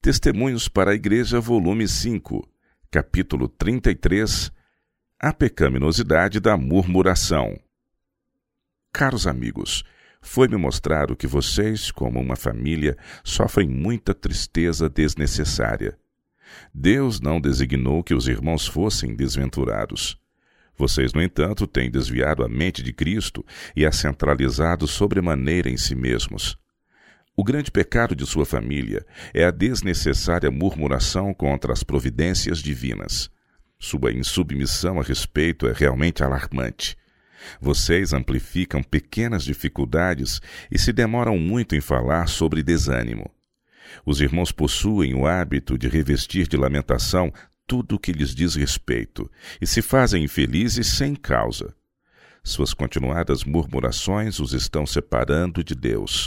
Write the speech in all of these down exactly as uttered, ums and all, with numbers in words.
Testemunhos para a Igreja, volume cinco, capítulo trinta e três, A pecaminosidade da murmuração. Caros amigos, foi-me mostrado que vocês, como uma família, sofrem muita tristeza desnecessária. Deus não designou que os irmãos fossem desventurados. Vocês, no entanto, têm desviado a mente de Cristo e a centralizado sobremaneira em si mesmos. O grande pecado de sua família é a desnecessária murmuração contra as providências divinas. Sua insubmissão a respeito é realmente alarmante. Vocês amplificam pequenas dificuldades e se demoram muito em falar sobre desânimo. Os irmãos possuem o hábito de revestir de lamentação tudo o que lhes diz respeito e se fazem infelizes sem causa. Suas continuadas murmurações os estão separando de Deus.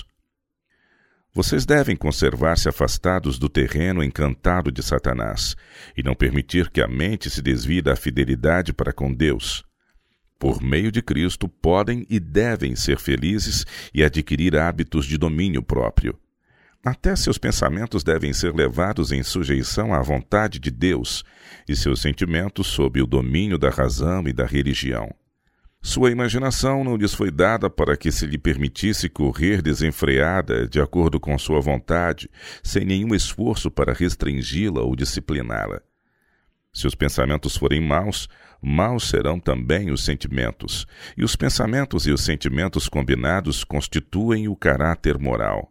Vocês devem conservar-se afastados do terreno encantado de Satanás e não permitir que a mente se desvie da fidelidade para com Deus. Por meio de Cristo, podem e devem ser felizes e adquirir hábitos de domínio próprio. Até seus pensamentos devem ser levados em sujeição à vontade de Deus e seus sentimentos sob o domínio da razão e da religião. Sua imaginação não lhes foi dada para que se lhe permitisse correr desenfreada de acordo com sua vontade, sem nenhum esforço para restringi-la ou discipliná-la. Se os pensamentos forem maus, maus serão também os sentimentos, e os pensamentos e os sentimentos combinados constituem o caráter moral.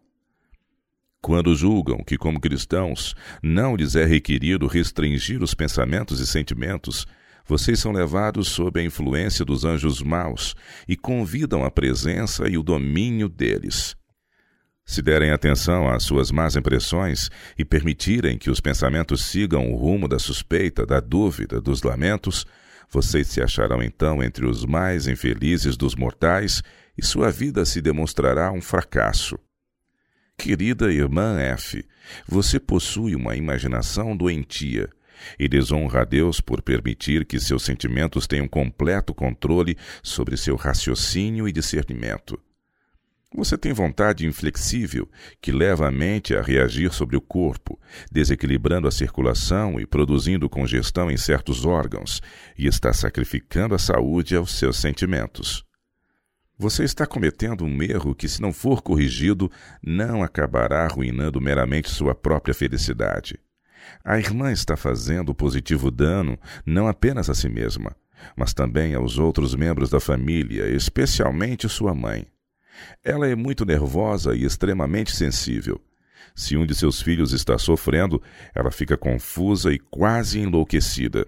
Quando julgam que, como cristãos, não lhes é requerido restringir os pensamentos e sentimentos, vocês são levados sob a influência dos anjos maus e convidam a presença e o domínio deles. Se derem atenção às suas más impressões e permitirem que os pensamentos sigam o rumo da suspeita, da dúvida, dos lamentos, vocês se acharão então entre os mais infelizes dos mortais e sua vida se demonstrará um fracasso. Querida irmã F., você possui uma imaginação doentia e desonra a Deus por permitir que seus sentimentos tenham completo controle sobre seu raciocínio e discernimento. Você tem vontade inflexível que leva a mente a reagir sobre o corpo, desequilibrando a circulação e produzindo congestão em certos órgãos, e está sacrificando a saúde aos seus sentimentos. Você está cometendo um erro que, se não for corrigido, não acabará arruinando meramente sua própria felicidade. A irmã está fazendo positivo dano não apenas a si mesma, mas também aos outros membros da família, especialmente sua mãe. Ela é muito nervosa e extremamente sensível. Se um de seus filhos está sofrendo, ela fica confusa e quase enlouquecida.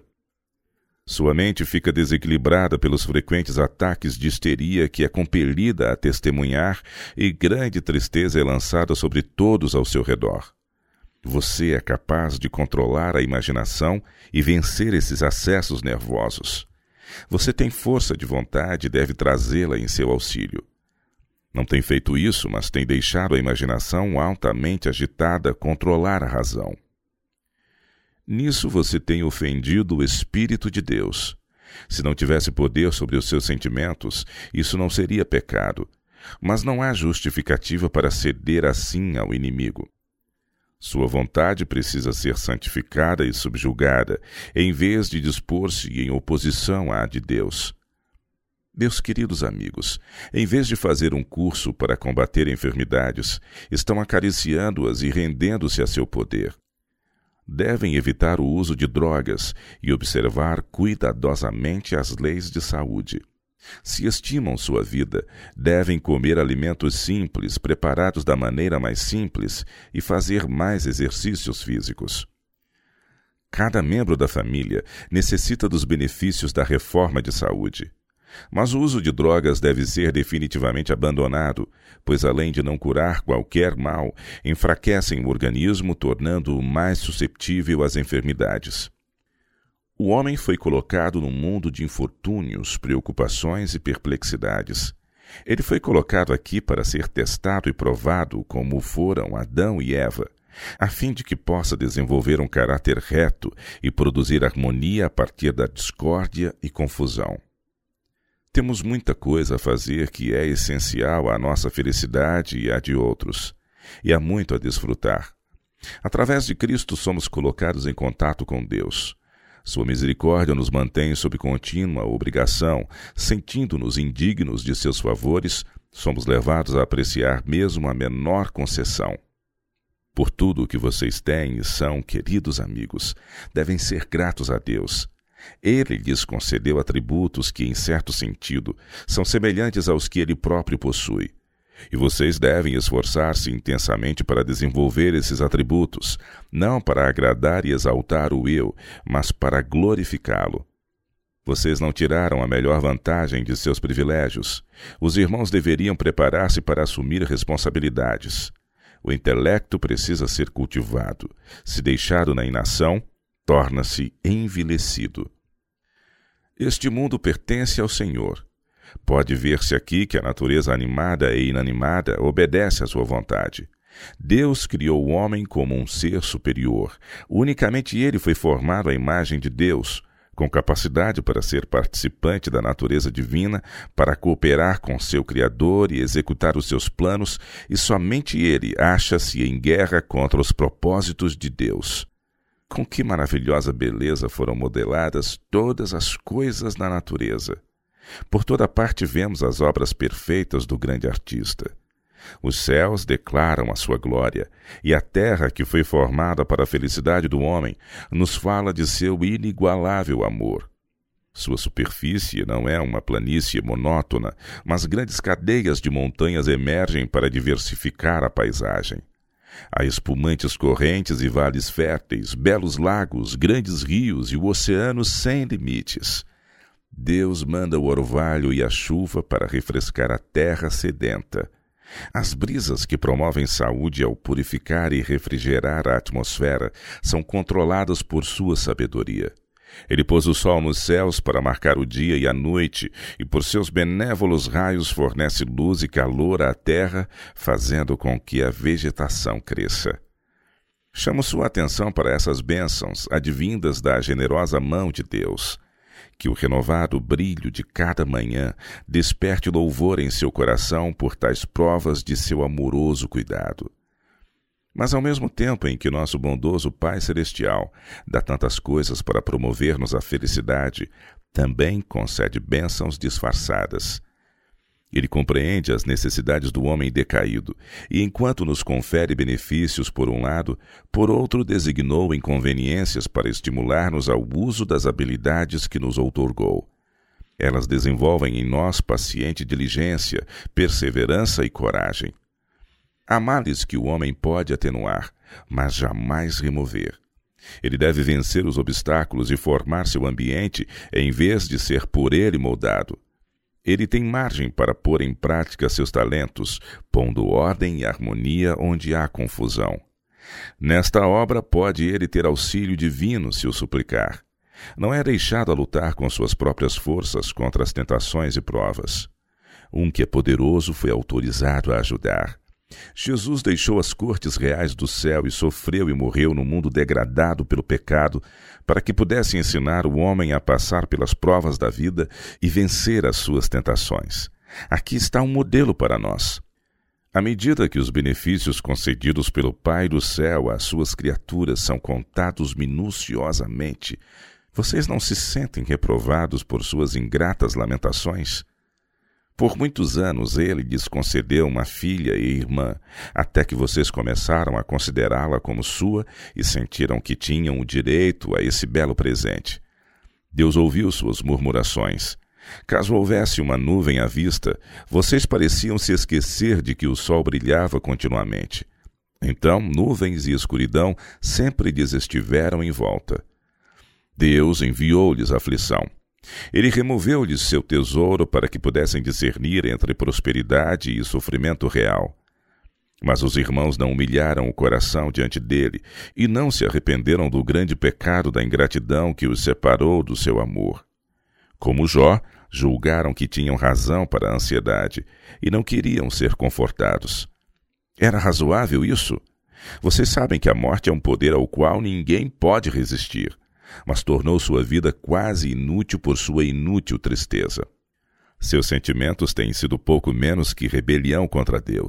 Sua mente fica desequilibrada pelos frequentes ataques de histeria que é compelida a testemunhar e grande tristeza é lançada sobre todos ao seu redor. Você é capaz de controlar a imaginação e vencer esses acessos nervosos. Você tem força de vontade e deve trazê-la em seu auxílio. Não tem feito isso, mas tem deixado a imaginação altamente agitada controlar a razão. Nisso você tem ofendido o Espírito de Deus. Se não tivesse poder sobre os seus sentimentos, isso não seria pecado, mas não há justificativa para ceder assim ao inimigo. Sua vontade precisa ser santificada e subjugada, em vez de dispor-se em oposição à de Deus. Meus queridos amigos, em vez de fazer um curso para combater enfermidades, estão acariciando-as e rendendo-se a seu poder. Devem evitar o uso de drogas e observar cuidadosamente as leis de saúde. Se estimam sua vida, devem comer alimentos simples, preparados da maneira mais simples, e fazer mais exercícios físicos. Cada membro da família necessita dos benefícios da reforma de saúde. Mas o uso de drogas deve ser definitivamente abandonado, pois além de não curar qualquer mal, enfraquecem o organismo, tornando-o mais susceptível às enfermidades. O homem foi colocado num mundo de infortúnios, preocupações e perplexidades. Ele foi colocado aqui para ser testado e provado como foram Adão e Eva, a fim de que possa desenvolver um caráter reto e produzir harmonia a partir da discórdia e confusão. Temos muita coisa a fazer que é essencial à nossa felicidade e à de outros, e há muito a desfrutar. Através de Cristo somos colocados em contato com Deus. Sua misericórdia nos mantém sob contínua obrigação, sentindo-nos indignos de seus favores, somos levados a apreciar mesmo a menor concessão. Por tudo o que vocês têm e são, queridos amigos, devem ser gratos a Deus. Ele lhes concedeu atributos que, em certo sentido, são semelhantes aos que ele próprio possui. E vocês devem esforçar-se intensamente para desenvolver esses atributos, não para agradar e exaltar o eu, mas para glorificá-lo. Vocês não tiraram a melhor vantagem de seus privilégios. Os irmãos deveriam preparar-se para assumir responsabilidades. O intelecto precisa ser cultivado. Se deixado na inação, torna-se envelhecido. Este mundo pertence ao Senhor. Pode ver-se aqui que a natureza animada e inanimada obedece à sua vontade. Deus criou o homem como um ser superior. Unicamente ele foi formado à imagem de Deus, com capacidade para ser participante da natureza divina, para cooperar com seu Criador e executar os seus planos, e somente ele acha-se em guerra contra os propósitos de Deus. Com que maravilhosa beleza foram modeladas todas as coisas na natureza! Por toda parte vemos as obras perfeitas do grande artista. Os céus declaram a sua glória, e a terra, que foi formada para a felicidade do homem, nos fala de seu inigualável amor. Sua superfície não é uma planície monótona, mas grandes cadeias de montanhas emergem para diversificar a paisagem. Há espumantes correntes e vales férteis, belos lagos, grandes rios e o oceano sem limites. Deus manda o orvalho e a chuva para refrescar a terra sedenta. As brisas que promovem saúde ao purificar e refrigerar a atmosfera são controladas por sua sabedoria. Ele pôs o sol nos céus para marcar o dia e a noite, e por seus benévolos raios fornece luz e calor à terra, fazendo com que a vegetação cresça. Chamo sua atenção para essas bênçãos, advindas da generosa mão de Deus. Que o renovado brilho de cada manhã desperte louvor em seu coração por tais provas de seu amoroso cuidado. Mas ao mesmo tempo em que nosso bondoso Pai Celestial dá tantas coisas para promover-nos a felicidade, também concede bênçãos disfarçadas. Ele compreende as necessidades do homem decaído, e enquanto nos confere benefícios por um lado, por outro designou inconveniências para estimular-nos ao uso das habilidades que nos outorgou. Elas desenvolvem em nós paciente diligência, perseverança e coragem. Há males que o homem pode atenuar, mas jamais remover. Ele deve vencer os obstáculos e formar seu ambiente em vez de ser por ele moldado. Ele tem margem para pôr em prática seus talentos, pondo ordem e harmonia onde há confusão. Nesta obra pode ele ter auxílio divino se o suplicar. Não é deixado a lutar com suas próprias forças contra as tentações e provas. Um que é poderoso foi autorizado a ajudar. Jesus deixou as cortes reais do céu e sofreu e morreu no mundo degradado pelo pecado, para que pudesse ensinar o homem a passar pelas provas da vida e vencer as suas tentações. Aqui está um modelo para nós. À medida que os benefícios concedidos pelo Pai do céu às suas criaturas são contados minuciosamente, vocês não se sentem reprovados por suas ingratas lamentações? Por muitos anos ele lhes concedeu uma filha e irmã, até que vocês começaram a considerá-la como sua e sentiram que tinham o direito a esse belo presente. Deus ouviu suas murmurações. Caso houvesse uma nuvem à vista, vocês pareciam se esquecer de que o sol brilhava continuamente. Então, nuvens e escuridão sempre lhes estiveram em volta. Deus enviou-lhes aflição. Ele removeu-lhes seu tesouro para que pudessem discernir entre prosperidade e sofrimento real. Mas os irmãos não humilharam o coração diante dele e não se arrependeram do grande pecado da ingratidão que os separou do seu amor. Como Jó, julgaram que tinham razão para a ansiedade e não queriam ser confortados. Era razoável isso? Vocês sabem que a morte é um poder ao qual ninguém pode resistir, mas tornou sua vida quase inútil por sua inútil tristeza. Seus sentimentos têm sido pouco menos que rebelião contra Deus.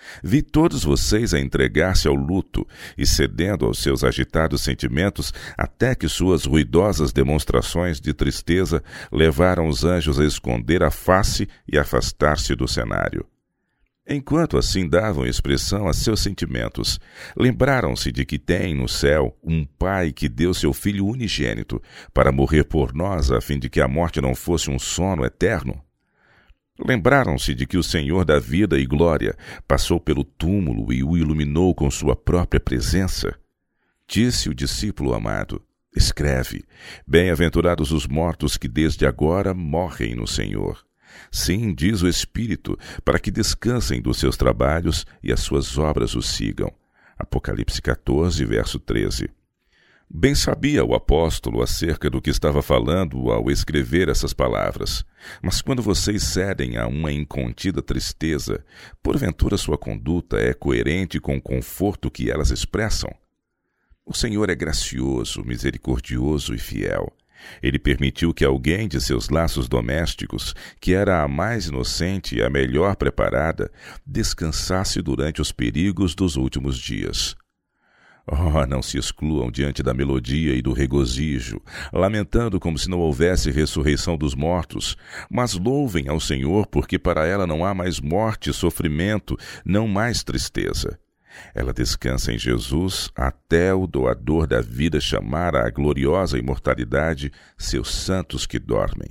Vi todos vocês a entregar-se ao luto e cedendo aos seus agitados sentimentos até que suas ruidosas demonstrações de tristeza levaram os anjos a esconder a face e afastar-se do cenário. Enquanto assim davam expressão a seus sentimentos, lembraram-se de que têm no céu um Pai que deu seu Filho unigênito para morrer por nós a fim de que a morte não fosse um sono eterno. Lembraram-se de que o Senhor da vida e glória passou pelo túmulo e o iluminou com sua própria presença. Disse o discípulo amado: escreve, bem-aventurados os mortos que desde agora morrem no Senhor. Sim, diz o Espírito, para que descansem dos seus trabalhos e as suas obras os sigam. Apocalipse quatorze, verso treze. Bem sabia o apóstolo acerca do que estava falando ao escrever essas palavras. Mas quando vocês cedem a uma incontida tristeza, porventura sua conduta é coerente com o conforto que elas expressam? O Senhor é gracioso, misericordioso e fiel. Ele permitiu que alguém de seus laços domésticos, que era a mais inocente e a melhor preparada, descansasse durante os perigos dos últimos dias. Oh, não se excluam diante da melodia e do regozijo, lamentando como se não houvesse ressurreição dos mortos, mas louvem ao Senhor, porque para ela não há mais morte, sofrimento, não mais tristeza. Ela descansa em Jesus até o doador da vida chamar à gloriosa imortalidade seus santos que dormem.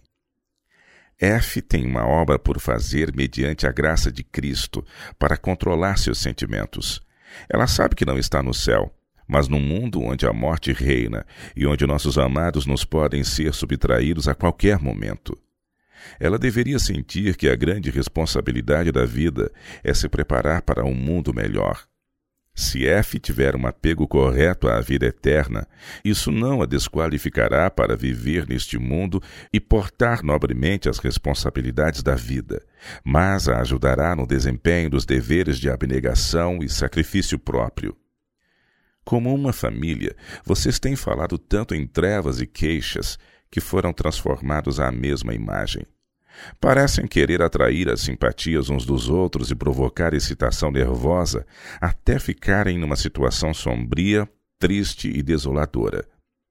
F tem uma obra por fazer mediante a graça de Cristo para controlar seus sentimentos. Ela sabe que não está no céu, mas num mundo onde a morte reina e onde nossos amados nos podem ser subtraídos a qualquer momento. Ela deveria sentir que a grande responsabilidade da vida é se preparar para um mundo melhor. Se F tiver um apego correto à vida eterna, isso não a desqualificará para viver neste mundo e portar nobremente as responsabilidades da vida, mas a ajudará no desempenho dos deveres de abnegação e sacrifício próprio. Como uma família, vocês têm falado tanto em trevas e queixas que foram transformados à mesma imagem. Parecem querer atrair as simpatias uns dos outros e provocar excitação nervosa até ficarem numa situação sombria, triste e desoladora.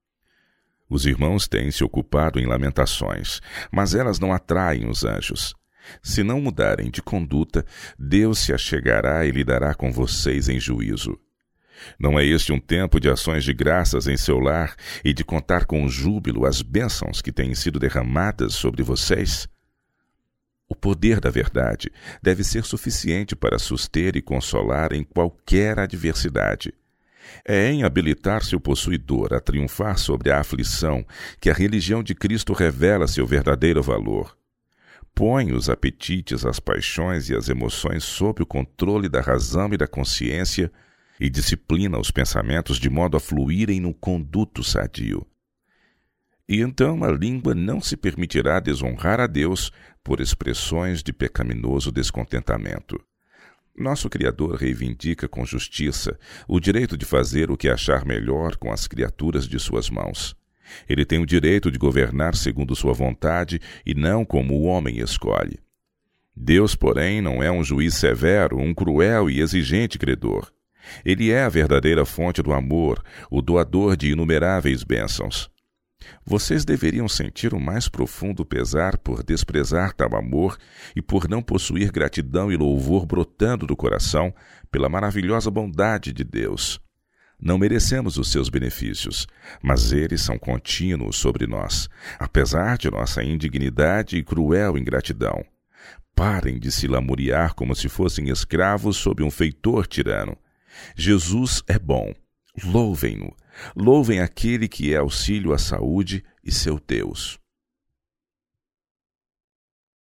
Os irmãos têm se ocupado em lamentações, mas elas não atraem os anjos. Se não mudarem de conduta, Deus se achegará e lidará com vocês em juízo. Não é este um tempo de ações de graças em seu lar e de contar com júbilo as bênçãos que têm sido derramadas sobre vocês? O poder da verdade deve ser suficiente para suster e consolar em qualquer adversidade. É em habilitar seu possuidor a triunfar sobre a aflição que a religião de Cristo revela seu verdadeiro valor. Põe os apetites, as paixões e as emoções sob o controle da razão e da consciência e disciplina os pensamentos de modo a fluírem no conduto sadio. E então a língua não se permitirá desonrar a Deus por expressões de pecaminoso descontentamento. Nosso Criador reivindica com justiça o direito de fazer o que achar melhor com as criaturas de suas mãos. Ele tem o direito de governar segundo sua vontade e não como o homem escolhe. Deus, porém, não é um juiz severo, um cruel e exigente credor. Ele é a verdadeira fonte do amor, o doador de inumeráveis bênçãos. Vocês deveriam sentir o mais profundo pesar por desprezar tal amor e por não possuir gratidão e louvor brotando do coração pela maravilhosa bondade de Deus. Não merecemos os seus benefícios, mas eles são contínuos sobre nós, apesar de nossa indignidade e cruel ingratidão. Parem de se lamuriar como se fossem escravos sob um feitor tirano. Jesus é bom. Louvem-no. Louvem aquele que é auxílio à saúde e seu Deus.